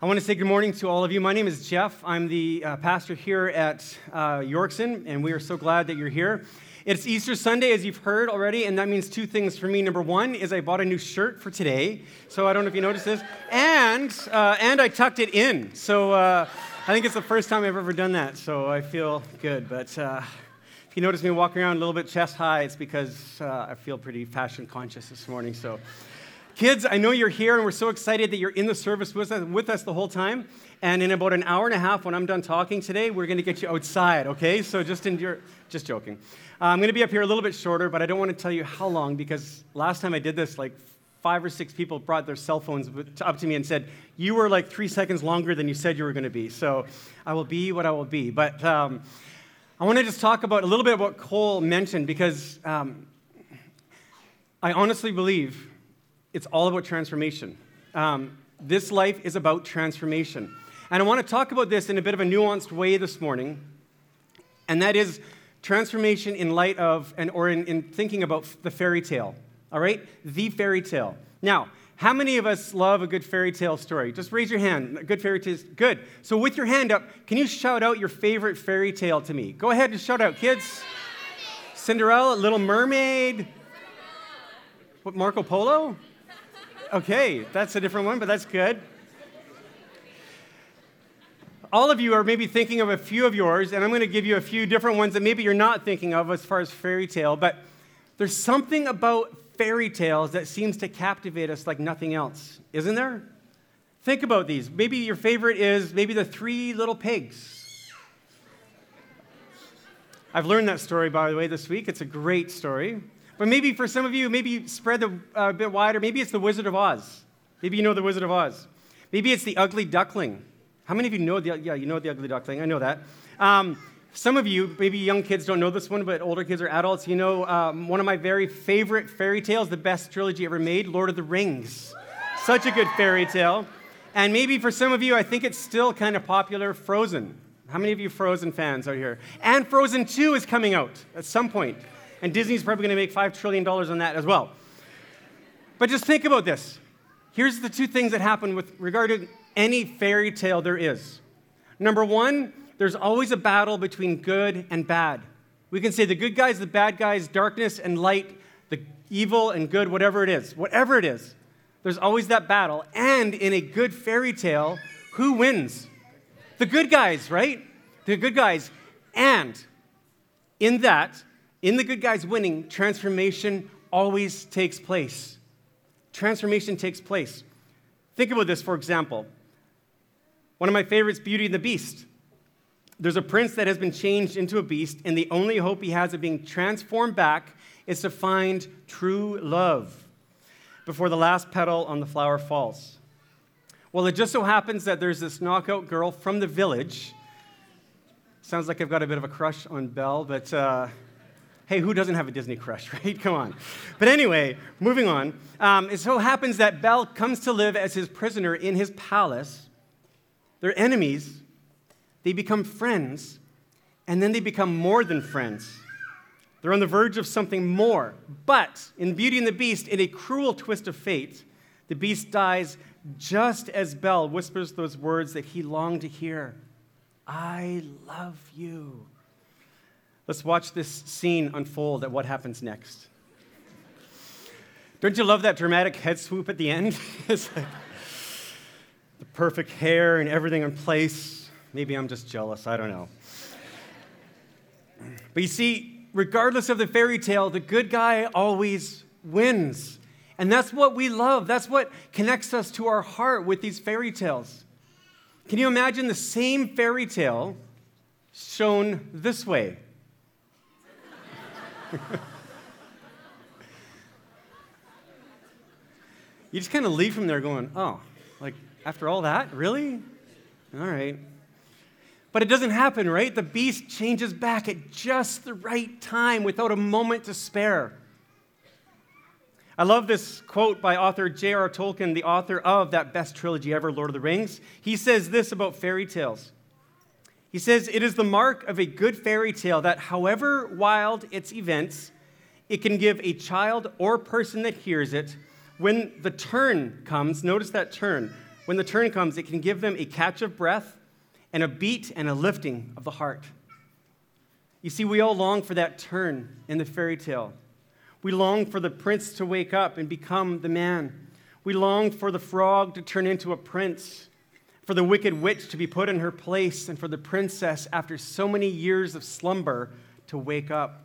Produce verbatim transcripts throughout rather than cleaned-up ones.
I want to say good morning to all of you. My name is Jeff. I'm the uh, pastor here at uh, Yorkson, and we are so glad that you're here. It's Easter Sunday, as you've heard already, and that means two things for me. Number one is I bought a new shirt for today, so I don't know if you noticed this, and uh, and I tucked it in. So uh, I think it's the first time I've ever done that, so I feel good. But uh, if you notice me walking around a little bit chest high, it's because uh, I feel pretty fashion conscious this morning. So. Kids, I know you're here, and we're so excited that you're in the service with us, with us the whole time. And in about an hour and a half, when I'm done talking today, we're going to get you outside, okay? So just endure. Just joking. Uh, I'm going to be up here a little bit shorter, but I don't want to tell you how long, because last time I did this, like five or six people brought their cell phones up to me and said, you were like three seconds longer than you said you were going to be. So I will be what I will be. But um, I want to just talk about a little bit about what Cole mentioned, because um, I honestly believe it's all about transformation. Um, this life is about transformation. And I want to talk about this in a bit of a nuanced way this morning, and that is transformation in light of, and or in, in thinking about the fairy tale, all right? The fairy tale. Now, how many of us love a good fairy tale story? Just raise your hand. A good fairy tale. Good. So with your hand up, can you shout out your favorite fairy tale to me? Go ahead and shout out, kids. Cinderella, Little Mermaid. What, Marco Polo? Okay, that's a different one, but that's good. All of you are maybe thinking of a few of yours, and I'm going to give you a few different ones that maybe you're not thinking of as far as fairy tale, but there's something about fairy tales that seems to captivate us like nothing else, isn't there? Think about these. Maybe your favorite is maybe the Three Little Pigs. I've learned that story, by the way, this week. It's a great story. But maybe for some of you, maybe spread it uh, a bit wider. Maybe it's the Wizard of Oz. Maybe you know the Wizard of Oz. Maybe it's the Ugly Duckling. How many of you know the, yeah, you know the Ugly Duckling? I know that. Um, some of you, maybe young kids don't know this one, but older kids or adults, you know um, one of my very favorite fairy tales, the best trilogy ever made, Lord of the Rings. Such a good fairy tale. And maybe for some of you, I think it's still kind of popular, Frozen. How many of you Frozen fans out here? And Frozen two is coming out at some point. And Disney's probably going to make five trillion dollars on that as well. But just think about this. Here's the two things that happen with regarding any fairy tale there is. Number one, there's always a battle between good and bad. We can say the good guys, the bad guys, darkness and light, the evil and good, whatever it is. Whatever it is, there's always that battle. And in a good fairy tale, who wins? The good guys, right? The good guys. And in that, in the good guys winning, transformation always takes place. Transformation takes place. Think about this, for example. One of my favorites, Beauty and the Beast. There's a prince that has been changed into a beast, and the only hope he has of being transformed back is to find true love before the last petal on the flower falls. Well, it just so happens that there's this knockout girl from the village. Sounds like I've got a bit of a crush on Belle, but... Uh, Hey, who doesn't have a Disney crush, right? Come on. But anyway, moving on. Um, it so happens that Belle comes to live as his prisoner in his palace. They're enemies. They become friends. And then they become more than friends. They're on the verge of something more. But in Beauty and the Beast, in a cruel twist of fate, the Beast dies just as Belle whispers those words that he longed to hear. I love you. Let's watch this scene unfold at what happens next. Don't you love that dramatic head swoop at the end? It's like the perfect hair and everything in place. Maybe I'm just jealous, I don't know. But you see, regardless of the fairy tale, the good guy always wins. And that's what we love. That's what connects us to our heart with these fairy tales. Can you imagine the same fairy tale shown this way? You just kind of leave from there going, oh, like, after all that? Really? All right. But it doesn't happen, right? The beast changes back at just the right time without a moment to spare. I love this quote by author J R R Tolkien, the author of that best trilogy ever, Lord of the Rings. He says this about fairy tales. He says, it is the mark of a good fairy tale that however wild its events, it can give a child or person that hears it, when the turn comes, notice that turn, when the turn comes, it can give them a catch of breath and a beat and a lifting of the heart. You see, we all long for that turn in the fairy tale. We long for the prince to wake up and become the man. We long for the frog to turn into a prince, for the wicked witch to be put in her place, and for the princess, after so many years of slumber, to wake up.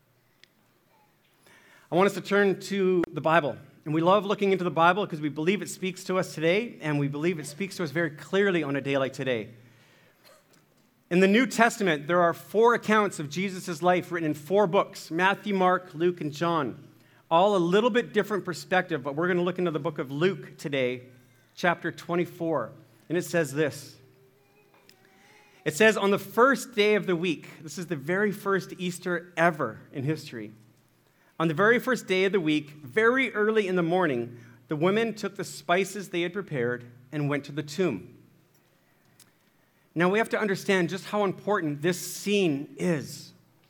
I want us to turn to the Bible. And we love looking into the Bible because we believe it speaks to us today, and we believe it speaks to us very clearly on a day like today. In the New Testament, there are four accounts of Jesus' life written in four books: Matthew, Mark, Luke, and John. All a little bit different perspective, but we're going to look into the book of Luke today, chapter twenty-four. And it says this. It says, on the first day of the week, this is the very first Easter ever in history. On the very first day of the week, very early in the morning, the women took the spices they had prepared and went to the tomb. Now, we have to understand just how important this scene is.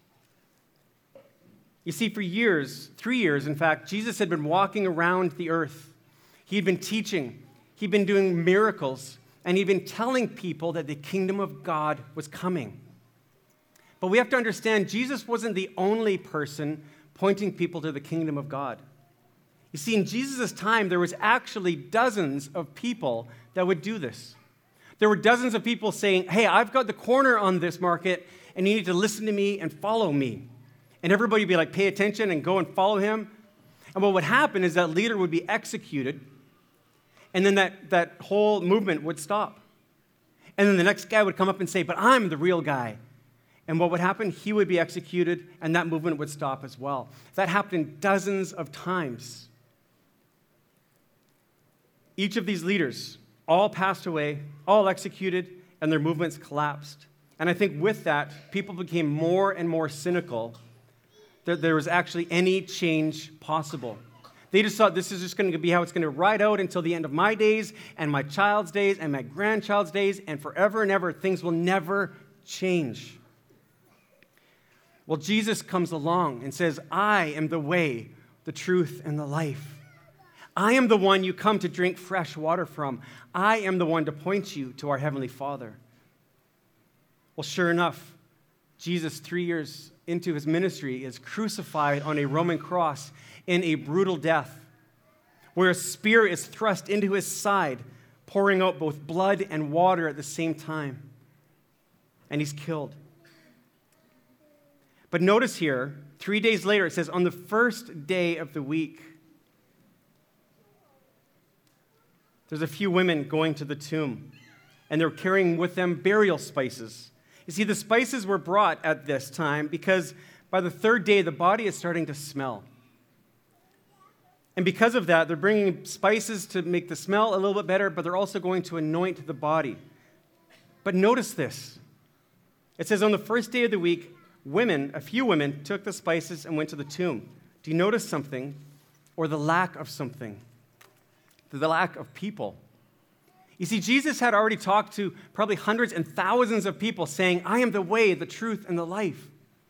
You see, for years, three years, in fact, Jesus had been walking around the earth. He had been teaching. He'd been doing miracles. And he'd been telling people that the kingdom of God was coming. But we have to understand, Jesus wasn't the only person pointing people to the kingdom of God. You see, in Jesus' time, there was actually dozens of people that would do this. There were dozens of people saying, hey, I've got the corner on this market, and you need to listen to me and follow me. And everybody would be like, pay attention and go and follow him. And what would happen is that leader would be executed, and then that, that whole movement would stop. And then the next guy would come up and say, but I'm the real guy. And what would happen? He would be executed, and that movement would stop as well. That happened dozens of times. Each of these leaders all passed away, all executed, and their movements collapsed. And I think with that, people became more and more cynical that there was actually any change possible. They just thought this is just going to be how it's going to ride out until the end of my days and my child's days and my grandchild's days, and forever and ever, things will never change. Well, Jesus comes along and says, I am the way, the truth, and the life. I am the one you come to drink fresh water from. I am the one to point you to our Heavenly Father. Well, sure enough, Jesus, three years into his ministry, is crucified on a Roman cross in a brutal death, where a spear is thrust into his side, pouring out both blood and water at the same time. And he's killed. But notice here, three days later, it says, on the first day of the week, there's a few women going to the tomb, and they're carrying with them burial spices. You see, the spices were brought at this time because by the third day, the body is starting to smell. And because of that, they're bringing spices to make the smell a little bit better, but they're also going to anoint the body. But notice this. It says on the first day of the week, women, a few women, took the spices and went to the tomb. Do you notice something? Or the lack of something? The lack of people. You see, Jesus had already talked to probably hundreds and thousands of people saying, I am the way, the truth, and the life.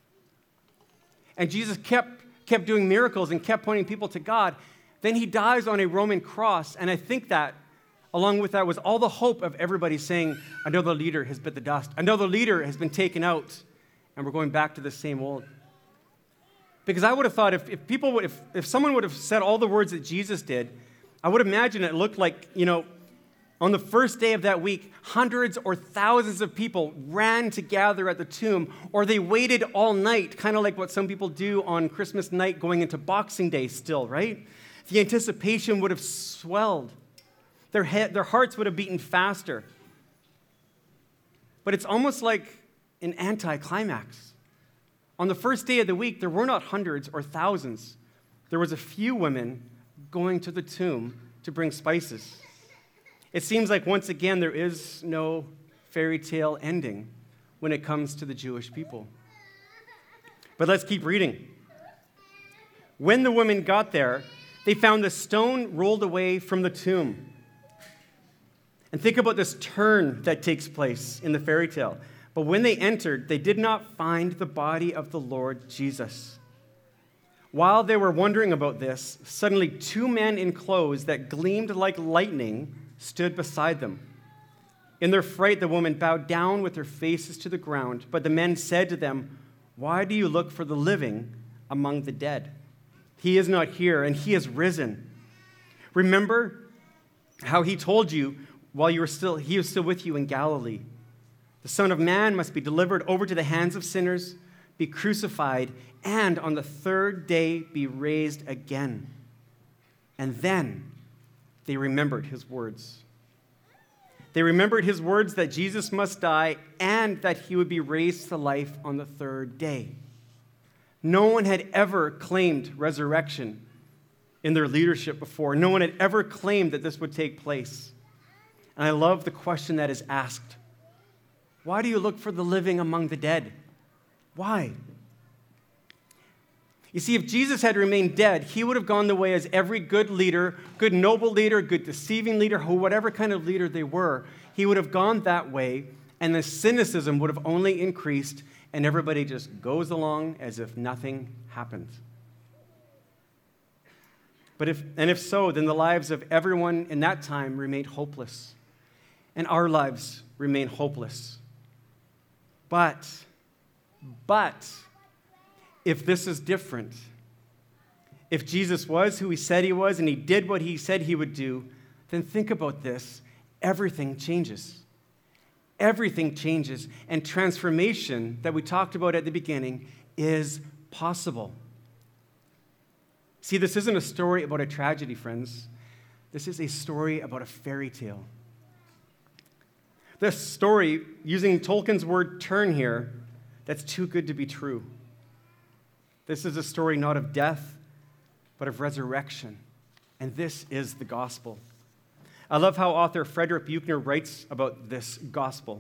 And Jesus kept, kept doing miracles and kept pointing people to God. Then he dies on a Roman cross, and I think that, along with that, was all the hope of everybody saying, another leader has bit the dust. Another leader has been taken out, and we're going back to the same old. Because I would have thought if, if people would, if, if someone would have said all the words that Jesus did, I would imagine it looked like, you know, on the first day of that week, hundreds or thousands of people ran to gather at the tomb, or they waited all night, kind of like what some people do on Christmas night going into Boxing Day still, right? The anticipation would have swelled. Their, head, their hearts would have beaten faster. But it's almost like an anticlimax. On the first day of the week, there were not hundreds or thousands. There was a few women going to the tomb to bring spices. It seems like, once again, there is no fairy tale ending when it comes to the Jewish people. But let's keep reading. When the women got there, they found the stone rolled away from the tomb. And think about this turn that takes place in the fairy tale. But when they entered, they did not find the body of the Lord Jesus. While they were wondering about this, suddenly two men in clothes that gleamed like lightning stood beside them. In their fright, the women bowed down with their faces to the ground. But the men said to them, "Why do you look for the living among the dead? He is not here, and he has risen. Remember how he told you while you were still, he was still with you in Galilee. The Son of Man must be delivered over to the hands of sinners, be crucified, and on the third day be raised again." And then they remembered his words. They remembered his words that Jesus must die and that he would be raised to life on the third day. No one had ever claimed resurrection in their leadership before. No one had ever claimed that this would take place. And I love the question that is asked. Why do you look for the living among the dead? Why? You see, if Jesus had remained dead, he would have gone the way as every good leader, good noble leader, good deceiving leader, whatever kind of leader they were, he would have gone that way, and the cynicism would have only increased, and everybody just goes along as if nothing happened. But if, and if so, then the lives of everyone in that time remained hopeless, and our lives remain hopeless. But, but, if this is different, if Jesus was who he said he was and he did what he said he would do, then think about this. Everything changes. Everything changes. And transformation that we talked about at the beginning is possible. See, this isn't a story about a tragedy, friends. This is a story about a fairy tale. This story, using Tolkien's word turn here, that's too good to be true. This is a story not of death, but of resurrection. And this is the gospel. I love how author Frederick Buechner writes about this gospel.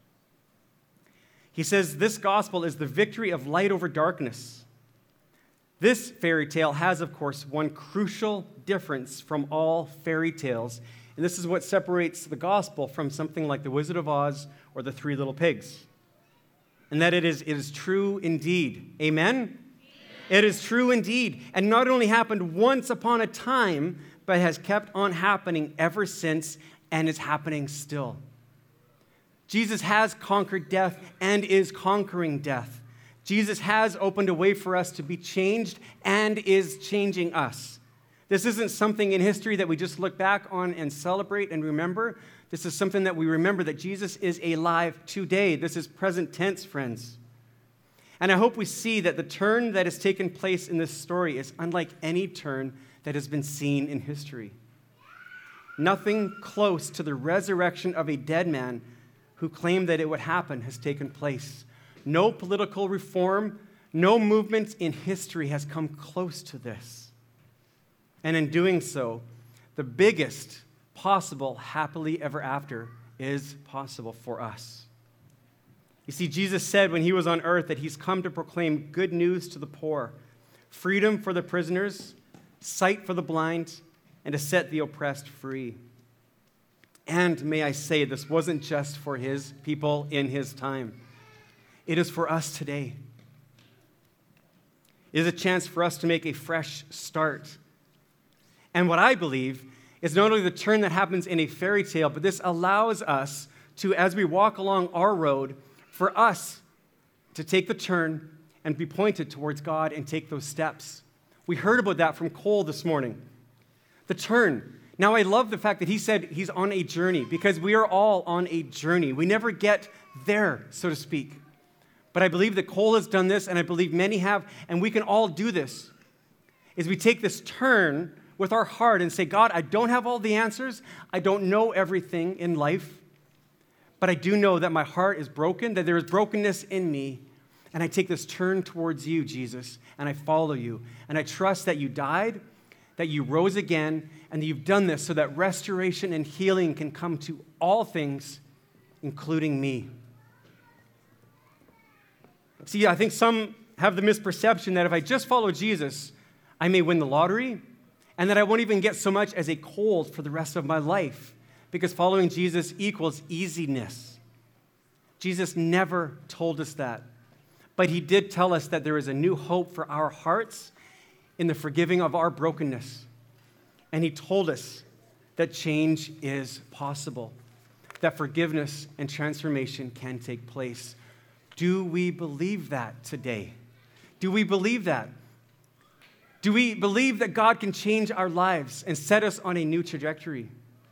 He says, "This gospel is the victory of light over darkness." This fairy tale has, of course, one crucial difference from all fairy tales, and this is what separates the gospel from something like The Wizard of Oz or The Three Little Pigs, and that it is, it is true indeed. Amen? It is true indeed, and not only happened once upon a time, but has kept on happening ever since and is happening still. Jesus has conquered death and is conquering death. Jesus has opened a way for us to be changed and is changing us. This isn't something in history that we just look back on and celebrate and remember. This is something that we remember that Jesus is alive today. This is present tense, friends. And I hope we see that the turn that has taken place in this story is unlike any turn that has been seen in history. Nothing close to the resurrection of a dead man who claimed that it would happen has taken place. No political reform, no movement in history has come close to this. And in doing so, the biggest possible happily ever after is possible for us. You see, Jesus said when he was on earth that he's come to proclaim good news to the poor, freedom for the prisoners, sight for the blind, and to set the oppressed free. And may I say, this wasn't just for his people in his time. It is for us today. It is a chance for us to make a fresh start. And what I believe is not only the turn that happens in a fairy tale, but this allows us to, as we walk along our road, for us to take the turn and be pointed towards God and take those steps. We heard about that from Cole this morning. The turn. Now, I love the fact that he said he's on a journey, because we are all on a journey. We never get there, so to speak. But I believe that Cole has done this, and I believe many have, and we can all do this, is we take this turn with our heart and say, God, I don't have all the answers. I don't know everything in life, but I do know that my heart is broken, that there is brokenness in me, and I take this turn towards you, Jesus, and I follow you. And I trust that you died, that you rose again, and that you've done this so that restoration and healing can come to all things, including me. See, I think some have the misperception that if I just follow Jesus, I may win the lottery, and that I won't even get so much as a cold for the rest of my life, because following Jesus equals easiness. Jesus never told us that, but he did tell us that there is a new hope for our hearts in the forgiving of our brokenness. And he told us that change is possible, that forgiveness and transformation can take place. Do we believe that today? Do we believe that? Do we believe that God can change our lives and set us on a new trajectory?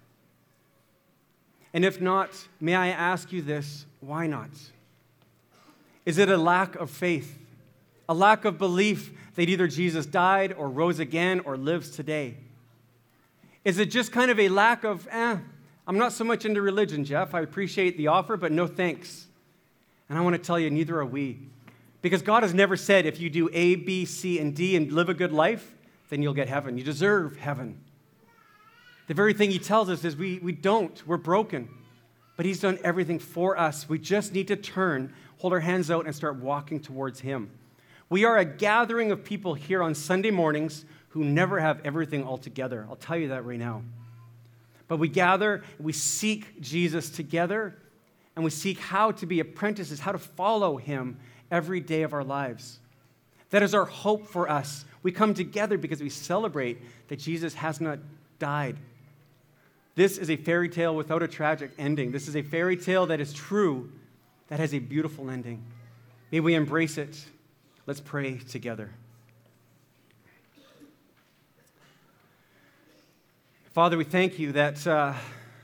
And if not, may I ask you this, why not? Is it a lack of faith, a lack of belief that either Jesus died or rose again or lives today? Is it just kind of a lack of, eh, I'm not so much into religion, Jeff. I appreciate the offer, but no thanks. And I want to tell you, neither are we. Because God has never said if you do A, B, C, and D and live a good life, then you'll get heaven. You deserve heaven. The very thing he tells us is we, we don't. We're broken. But he's done everything for us. We just need to turn, hold our hands out, and start walking towards him. We are a gathering of people here on Sunday mornings who never have everything all together. I'll tell you that right now. But we gather, we seek Jesus together, and we seek how to be apprentices, how to follow him every day of our lives. That is our hope for us. We come together because we celebrate that Jesus has not died. This is a fairy tale without a tragic ending. This is a fairy tale that is true, that has a beautiful ending. May we embrace it. Let's pray together. Father, we thank you that uh,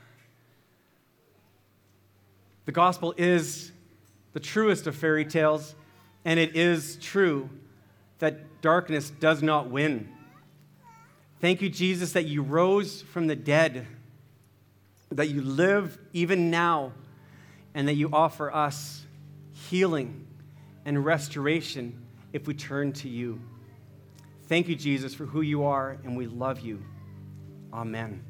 the gospel is the truest of fairy tales, and it is true that darkness does not win. Thank you, Jesus, that you rose from the dead, that you live even now, and that you offer us healing and restoration if we turn to you. Thank you, Jesus, for who you are, and we love you. Amen.